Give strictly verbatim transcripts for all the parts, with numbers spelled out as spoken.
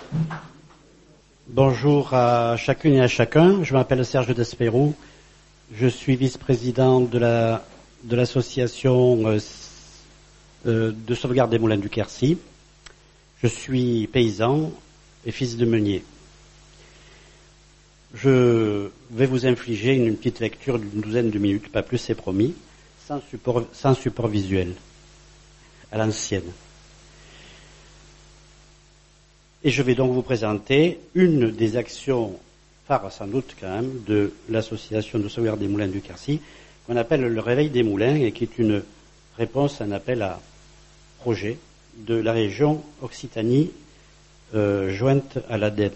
Bonjour à chacune et à chacun. Je m'appelle Serge Despérou. Je suis vice-président de la de l'association euh, euh, de sauvegarde des moulins du Quercy. Je suis paysan et fils de meunier. Je vais vous infliger une petite lecture d'une douzaine de minutes, pas plus c'est promis, sans support, sans support visuel, à l'ancienne. Et je vais donc vous présenter une des actions phares sans doute quand même de l'association de sauvegarde des moulins du Quercy, qu'on appelle le Réveil des moulins et qui est une réponse à un appel à projet de la région Occitanie euh, jointe à l'ADEME.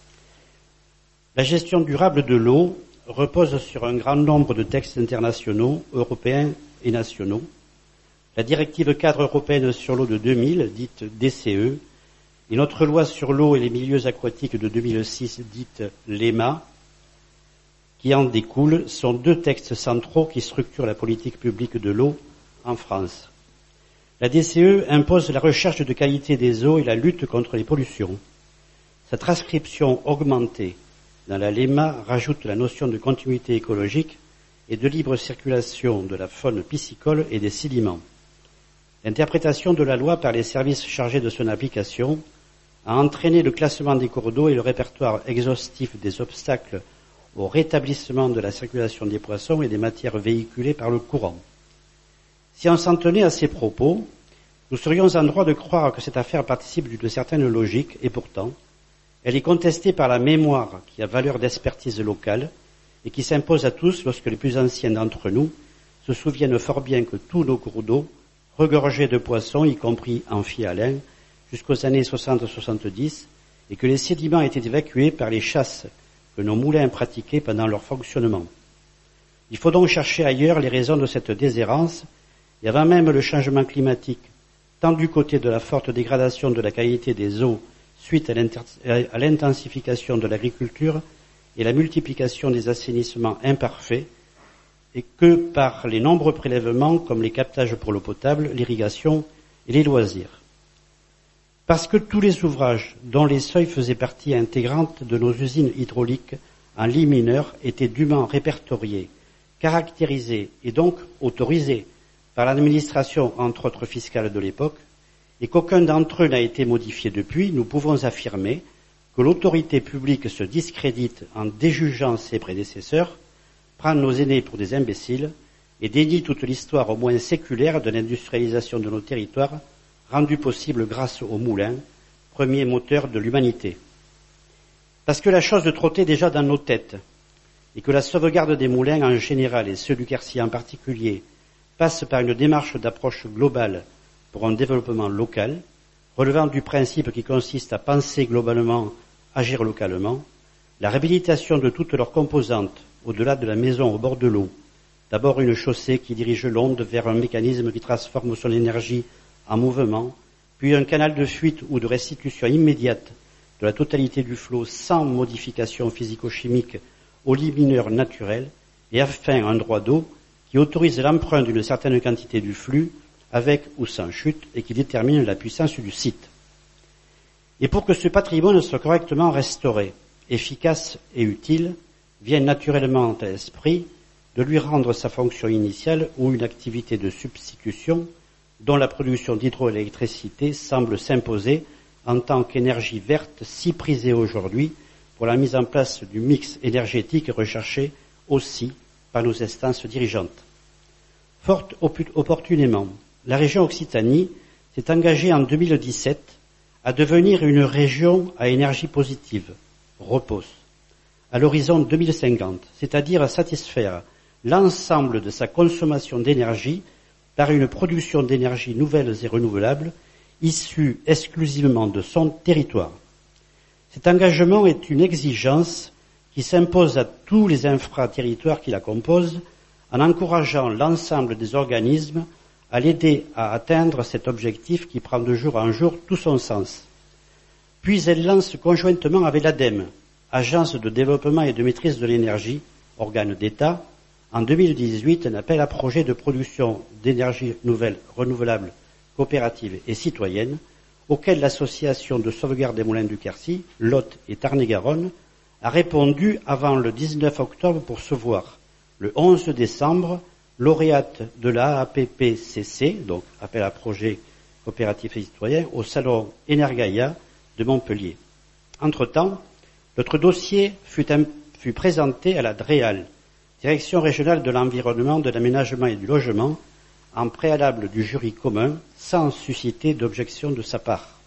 La gestion durable de l'eau repose sur un grand nombre de textes internationaux, européens et nationaux. La directive cadre européenne sur l'eau de deux mille, dite D C E, et notre loi sur l'eau et les milieux aquatiques de deux mille six, dite l'EMA, qui en découle, sont deux textes centraux qui structurent la politique publique de l'eau en France. La D C E impose la recherche de qualité des eaux et la lutte contre les pollutions. Sa transcription augmentée dans la LEMA rajoute la notion de continuité écologique et de libre circulation de la faune piscicole et des sédiments. L'interprétation de la loi par les services chargés de son application a entraîné le classement des cours d'eau et le répertoire exhaustif des obstacles au rétablissement de la circulation des poissons et des matières véhiculées par le courant. Si on s'en tenait à ces propos, nous serions en droit de croire que cette affaire participe d'une certaine logique, et pourtant, elle est contestée par la mémoire qui a valeur d'expertise locale et qui s'impose à tous lorsque les plus anciens d'entre nous se souviennent fort bien que tous nos cours d'eau, regorgés de poissons, y compris amphihalins, jusqu'aux années soixante soixante-dix, et que les sédiments étaient évacués par les chasses que nos moulins pratiquaient pendant leur fonctionnement. Il faut donc chercher ailleurs les raisons de cette déshérence, et avant même le changement climatique, tant du côté de la forte dégradation de la qualité des eaux suite à l'intensification de l'agriculture et la multiplication des assainissements imparfaits, et que par les nombreux prélèvements comme les captages pour l'eau potable, l'irrigation et les loisirs. Parce que tous les ouvrages dont les seuils faisaient partie intégrante de nos usines hydrauliques en lit mineur étaient dûment répertoriés, caractérisés et donc autorisés par l'administration entre autres fiscale de l'époque, et qu'aucun d'entre eux n'a été modifié depuis, nous pouvons affirmer que l'autorité publique se discrédite en déjugeant ses prédécesseurs, prend nos aînés pour des imbéciles et dénie toute l'histoire au moins séculaire de l'industrialisation de nos territoires, rendue possible grâce aux moulins, premier moteur de l'humanité. Parce que la chose trottait déjà dans nos têtes, et que la sauvegarde des moulins en général et ceux du Quercy en particulier passe par une démarche d'approche globale pour un développement local, relevant du principe qui consiste à penser globalement, agir localement, la réhabilitation de toutes leurs composantes, au-delà de la maison au bord de l'eau, d'abord une chaussée qui dirige l'onde vers un mécanisme qui transforme son énergie en mouvement, puis un canal de fuite ou de restitution immédiate de la totalité du flot sans modification physico-chimique au lit mineur naturel, et enfin un droit d'eau qui autorise l'emprunt d'une certaine quantité du flux avec ou sans chute, et qui détermine la puissance du site. Et pour que ce patrimoine soit correctement restauré, efficace et utile, vient naturellement à l'esprit de lui rendre sa fonction initiale ou une activité de substitution dont la production d'hydroélectricité semble s'imposer en tant qu'énergie verte si prisée aujourd'hui pour la mise en place du mix énergétique recherché aussi par nos instances dirigeantes. Fort opportunément, la région Occitanie s'est engagée en deux mille dix-sept à devenir une région à énergie positive, REPOS, à l'horizon deux mille cinquante, c'est-à-dire à satisfaire l'ensemble de sa consommation d'énergie par une production d'énergie nouvelles et renouvelables issue exclusivement de son territoire. Cet engagement est une exigence qui s'impose à tous les infra-territoires qui la composent en encourageant l'ensemble des organismes à l'aider à atteindre cet objectif qui prend de jour en jour tout son sens. Puis elle lance conjointement avec l'ADEME, Agence de développement et de maîtrise de l'énergie, organe d'État, en deux mille dix-huit un appel à projet de production d'énergie nouvelle, renouvelable, coopérative et citoyenne, auquel l'association de sauvegarde des moulins du Quercy, Lot et Tarn-et-Garonne, a répondu avant le dix-neuf octobre pour se voir, le onze décembre, lauréate de la A P P C C, donc appel à projet coopératif et citoyen, au salon Energaia de Montpellier. Entre-temps, notre dossier fut, un, fut présenté à la DREAL, Direction régionale de l'environnement, de l'aménagement et du logement, en préalable du jury commun, sans susciter d'objection de sa part.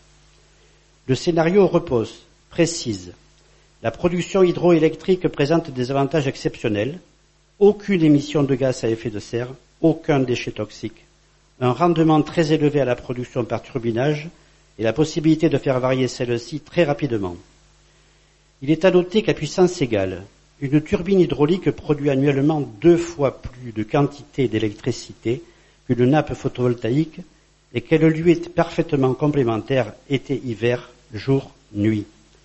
Le scénario repose, précise, la production hydroélectrique présente des avantages exceptionnels, aucune émission de gaz à effet de serre, aucun déchet toxique, un rendement très élevé à la production par turbinage et la possibilité de faire varier celle-ci très rapidement. Il est à noter qu'à puissance égale, une turbine hydraulique produit annuellement deux fois plus de quantité d'électricité qu'une nappe photovoltaïque et qu'elle lui est parfaitement complémentaire été-hiver, jour-nuit.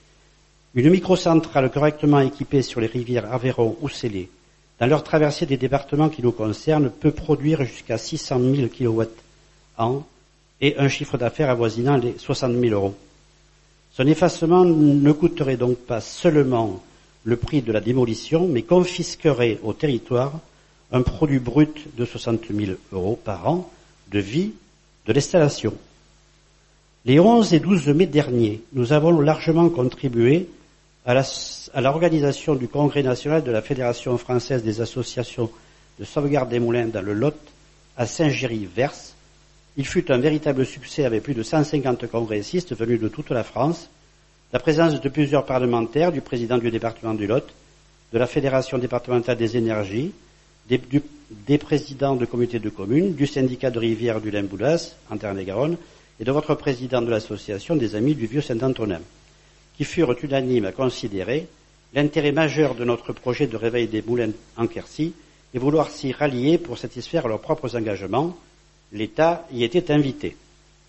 Une microcentrale correctement équipée sur les rivières Aveyron ou Célé, dans leur traversée des départements qui nous concernent, peut produire jusqu'à six cent mille kilowatts an et un chiffre d'affaires avoisinant les soixante mille euros. Son effacement ne coûterait donc pas seulement le prix de la démolition, mais confisquerait au territoire un produit brut de soixante mille euros par an de vie de l'installation. Les onze et douze mai derniers, nous avons largement contribué à, la, à l'organisation du Congrès national de la Fédération française des associations de sauvegarde des moulins dans le Lot à Saint-Géry-Vers. Il fut un véritable succès avec plus de cent cinquante congressistes venus de toute la France, la présence de plusieurs parlementaires, du président du département du Lot, de la Fédération départementale des énergies, des, du, des présidents de comités de communes, du syndicat de rivière du Limboulas, en Tarn-et-Garonne, et de votre président de l'association des Amis du Vieux Saint-Antonin, qui furent unanimes à considérer l'intérêt majeur de notre projet de réveil des moulins en Quercy et vouloir s'y rallier pour satisfaire leurs propres engagements. L'État y était invité.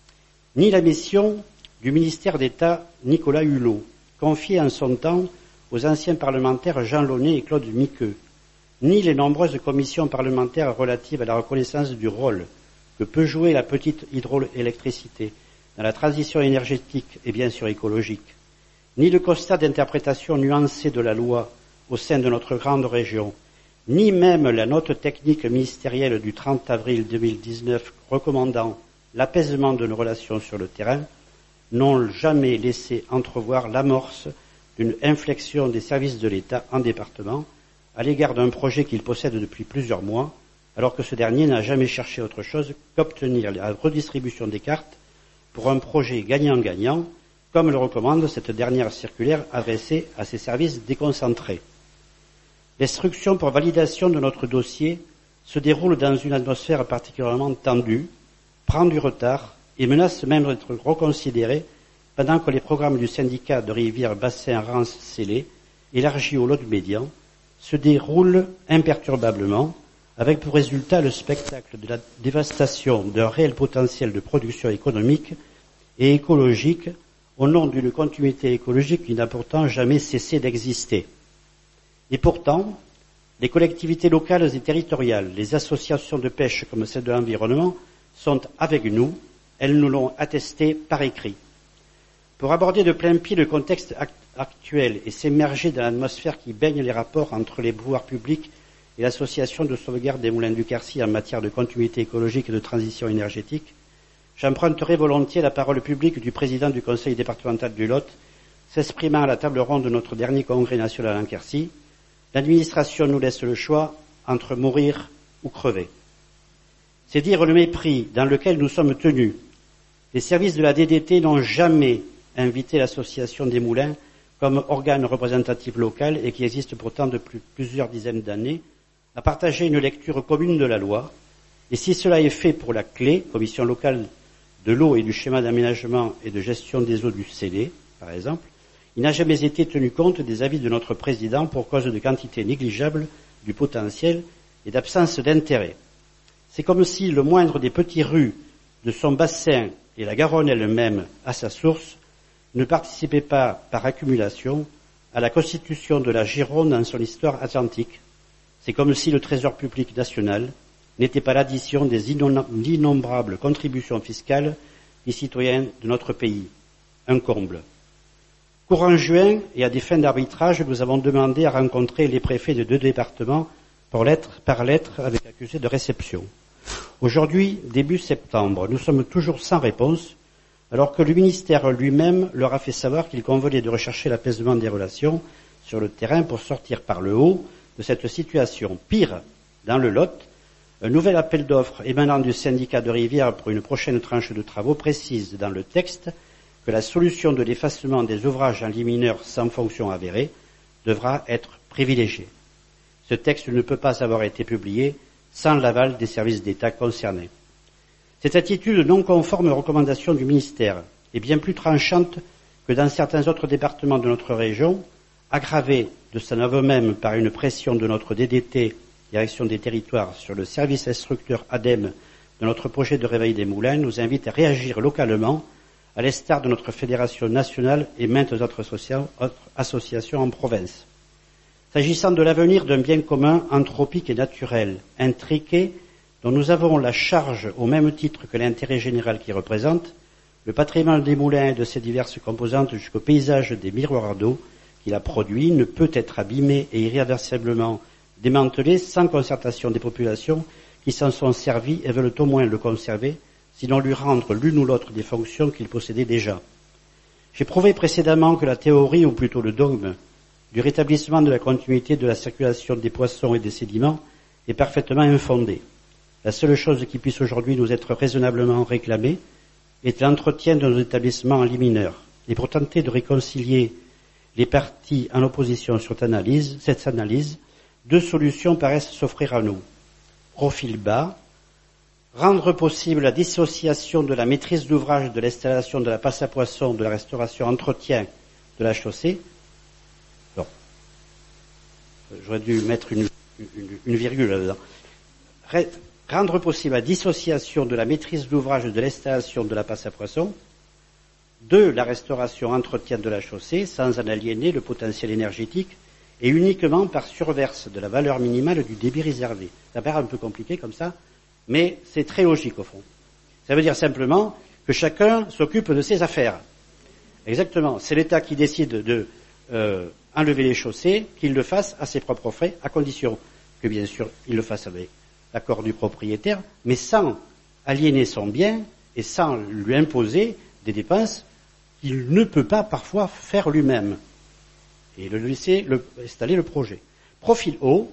Ni la mission du ministère d'État Nicolas Hulot, confiée en son temps aux anciens parlementaires Jean Launay et Claude Miqueux, ni les nombreuses commissions parlementaires relatives à la reconnaissance du rôle que peut jouer la petite hydroélectricité dans la transition énergétique et bien sûr écologique, ni le constat d'interprétation nuancée de la loi au sein de notre grande région, ni même la note technique ministérielle du trente avril deux mille dix-neuf recommandant l'apaisement de nos relations sur le terrain, n'ont jamais laissé entrevoir l'amorce d'une inflexion des services de l'État en département à l'égard d'un projet qu'il possède depuis plusieurs mois, alors que ce dernier n'a jamais cherché autre chose qu'obtenir la redistribution des cartes pour un projet gagnant-gagnant, comme le recommande cette dernière circulaire adressée à ses services déconcentrés. L'instruction pour validation de notre dossier se déroule dans une atmosphère particulièrement tendue, prend du retard et menace même d'être reconsidérée pendant que les programmes du syndicat de rivière bassin Rance-Célé, élargi au lot médian, se déroulent imperturbablement, avec pour résultat le spectacle de la dévastation d'un réel potentiel de production économique et écologique au nom d'une continuité écologique qui n'a pourtant jamais cessé d'exister. Et pourtant, les collectivités locales et territoriales, les associations de pêche comme celle de l'environnement, sont avec nous, elles nous l'ont attesté par écrit. Pour aborder de plein pied le contexte actuel et s'immerger dans l'atmosphère qui baigne les rapports entre les pouvoirs publics et l'association de sauvegarde des moulins du Quercy en matière de continuité écologique et de transition énergétique, j'emprunterai volontiers la parole publique du président du conseil départemental du Lot, s'exprimant à la table ronde de notre dernier congrès national en Quercy. L'administration nous laisse le choix entre mourir ou crever. C'est dire le mépris dans lequel nous sommes tenus. Les services de la D D T n'ont jamais invité l'association des moulins comme organe représentatif local et qui existe pourtant depuis plusieurs dizaines d'années, à partager une lecture commune de la loi. Et si cela est fait pour la C L E, Commission locale de l'eau et du schéma d'aménagement et de gestion des eaux du Célé, par exemple, il n'a jamais été tenu compte des avis de notre président pour cause de quantité négligeable du potentiel et d'absence d'intérêt. C'est comme si le moindre des petits rus de son bassin et la Garonne elle-même à sa source ne participait pas par accumulation à la constitution de la Gironde dans son histoire atlantique. C'est comme si le trésor public national n'était pas l'addition des innombrables contributions fiscales des citoyens de notre pays. Un comble. Courant juin, et à des fins d'arbitrage, nous avons demandé à rencontrer les préfets de deux départements par lettre, par lettre avec accusé de réception. Aujourd'hui, début septembre, nous sommes toujours sans réponse, alors que le ministère lui-même leur a fait savoir qu'il convenait de rechercher l'apaisement des relations sur le terrain pour sortir par le haut de cette situation. Pire, dans le Lot, un nouvel appel d'offres émanant du syndicat de Rivière pour une prochaine tranche de travaux précise dans le texte que la solution de l'effacement des ouvrages en lit mineur sans fonction avérée devra être privilégiée. Ce texte ne peut pas avoir été publié sans l'aval des services d'État concernés. Cette attitude non conforme aux recommandations du ministère est bien plus tranchante que dans certains autres départements de notre région, aggravée de son aveu même par une pression de notre D D T, Direction des territoires, sur le service instructeur A D E M de notre projet de réveil des moulins, nous invite à réagir localement, à l'instar de notre fédération nationale et maintes autres associations en province. S'agissant de l'avenir d'un bien commun anthropique et naturel, intriqué, dont nous avons la charge au même titre que l'intérêt général qu'il représente, le patrimoine des moulins et de ses diverses composantes jusqu'au paysage des miroirs d'eau qu'il a produit ne peut être abîmé et irréversiblement démantelé sans concertation des populations qui s'en sont servies et veulent au moins le conserver, sinon lui rendre l'une ou l'autre des fonctions qu'il possédait déjà. J'ai prouvé précédemment que la théorie, ou plutôt le dogme, du rétablissement de la continuité de la circulation des poissons et des sédiments est parfaitement infondé. La seule chose qui puisse aujourd'hui nous être raisonnablement réclamée est l'entretien de nos établissements en lit mineur. Et pour tenter de réconcilier les parties en opposition sur cette analyse, cette analyse, deux solutions paraissent s'offrir à nous. Profil bas, rendre possible la dissociation de la maîtrise d'ouvrage de l'installation de la passe à poissons, de la restauration entretien de la chaussée. Bon. J'aurais dû mettre une, une, une virgule là-dedans. Rendre possible la dissociation de la maîtrise d'ouvrage de l'installation de la passe à poissons de la restauration entretien de la chaussée sans en aliéner le potentiel énergétique et uniquement par surverse de la valeur minimale du débit réservé. Ça paraît un peu compliqué comme ça, mais c'est très logique au fond. Ça veut dire simplement que chacun s'occupe de ses affaires. Exactement. C'est l'État qui décide de euh, enlever les chaussées, qu'il le fasse à ses propres frais, à condition que bien sûr il le fasse avec l'accord du propriétaire, mais sans aliéner son bien et sans lui imposer des dépenses qu'il ne peut pas parfois faire lui-même. Et le laisser le, installer le projet. Profil haut,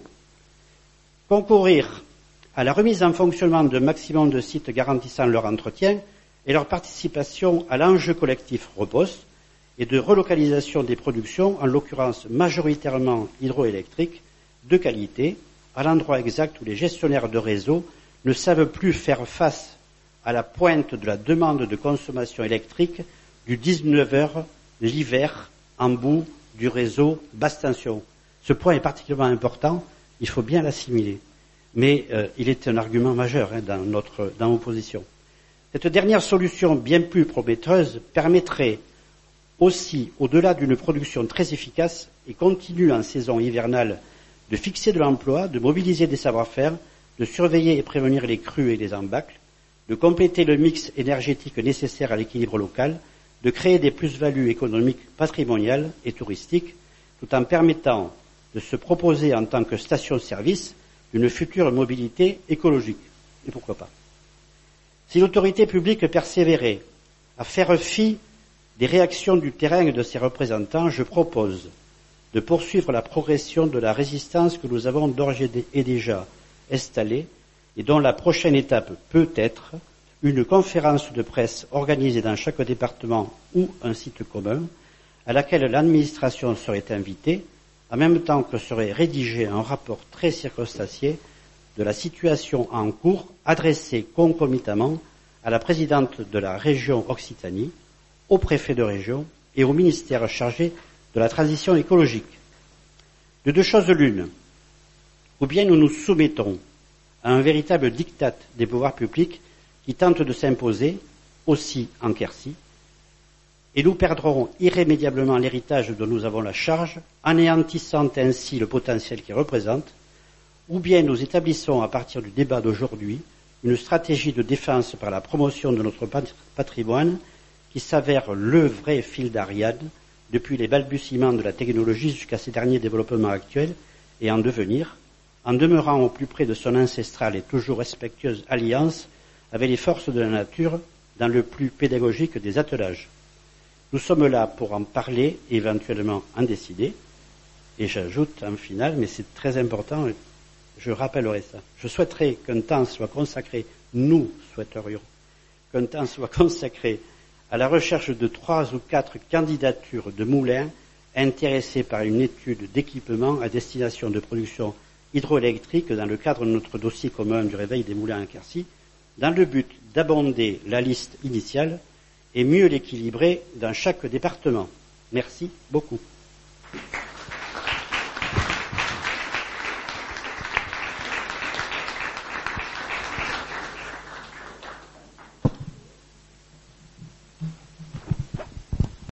concourir à la remise en fonctionnement d'un maximum de sites garantissant leur entretien et leur participation à l'enjeu collectif repose et de relocalisation des productions, en l'occurrence majoritairement hydroélectriques, de qualité, à l'endroit exact où les gestionnaires de réseau ne savent plus faire face à la pointe de la demande de consommation électrique du dix-neuf heures l'hiver en bout du réseau basse tension. Ce point est particulièrement important, il faut bien l'assimiler. Mais euh, il est un argument majeur hein, dans notre dans nos positions. Cette dernière solution bien plus prometteuse permettrait aussi, au-delà d'une production très efficace et continue en saison hivernale, de fixer de l'emploi, de mobiliser des savoir-faire, de surveiller et prévenir les crues et les embâcles, de compléter le mix énergétique nécessaire à l'équilibre local, de créer des plus-values économiques, patrimoniales et touristiques, tout en permettant de se proposer en tant que station-service d'une future mobilité écologique. Et pourquoi pas? Si l'autorité publique persévérait à faire fi des réactions du terrain et de ses représentants, je propose de poursuivre la progression de la résistance que nous avons d'ores et déjà installée et dont la prochaine étape peut être une conférence de presse organisée dans chaque département ou un site commun, à laquelle l'administration serait invitée, en même temps que serait rédigé un rapport très circonstancié de la situation en cours, adressé concomitamment à la présidente de la région Occitanie, au préfet de région et au ministère chargé de la transition écologique. De deux choses l'une, ou bien nous nous soumettons à un véritable diktat des pouvoirs publics qui tente de s'imposer, aussi en Quercy, et nous perdrons irrémédiablement l'héritage dont nous avons la charge, anéantissant ainsi le potentiel qu'il représente, ou bien nous établissons à partir du débat d'aujourd'hui une stratégie de défense par la promotion de notre patrimoine qui s'avère le vrai fil d'Ariane depuis les balbutiements de la technologie jusqu'à ces derniers développements actuels et en devenir, en demeurant au plus près de son ancestrale et toujours respectueuse alliance avec les forces de la nature dans le plus pédagogique des attelages. Nous sommes là pour en parler et éventuellement en décider. Et j'ajoute en finale, mais c'est très important, je rappellerai ça. Je souhaiterais qu'un temps soit consacré, nous souhaiterions, qu'un temps soit consacré à la recherche de trois ou quatre candidatures de moulins intéressés par une étude d'équipement à destination de production hydroélectrique dans le cadre de notre dossier commun du réveil des moulins à Quercy, dans le but d'abonder la liste initiale et mieux l'équilibrer dans chaque département. Merci beaucoup.